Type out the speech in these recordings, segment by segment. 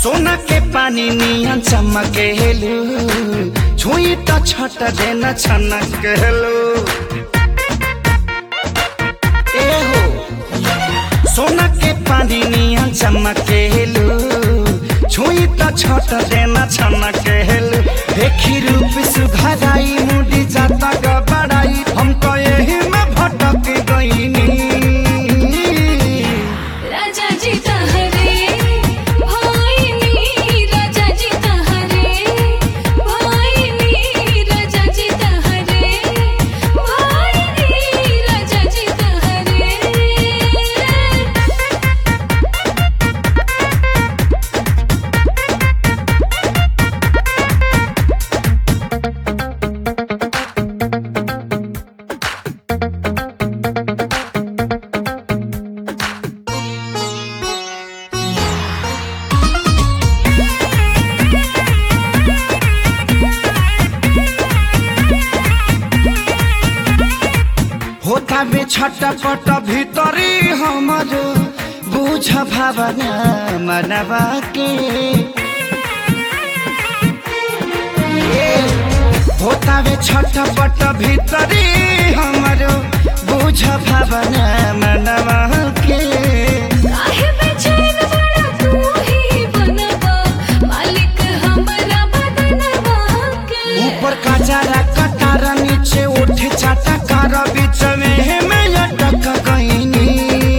सोना के पानी नियन चमकेलु छुई त छट देन छनकेलु ए हो सोना के पानी नियन चमकेलु छुई त छट देन छनकेलु देखी रूप सुघराई मुड़ी जाता गबड़ाई हम तो यही में भटक गईनी होता बे छटपट भीतरी हमर बुझ भावना मनवा के होता बे छटपट भीतरी हमर बुझ भावना मनवा के काहे बेचैन बड़ा तू ही बनबा मालिक हमरा बदनवा के ऊपर का जरा कटार नीचे उठ चाटा कार बीच में मैं अटक गईनी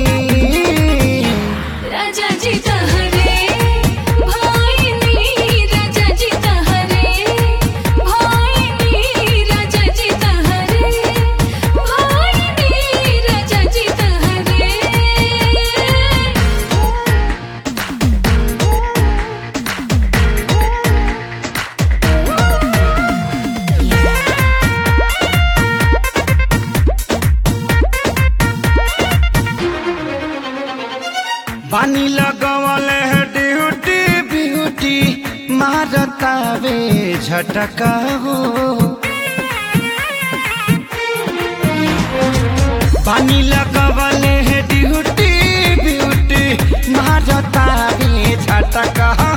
राजा जी तहरे भाईनी राजा जी तहरे भाईनी राजा जी तहरे भाईनी राजा जी तहरे पानी लगवल है ड्यूटी ब्यूटी मारता वे झटका हो पानी लगवल है ड्यूटी ब्यूटी मारता वे झटका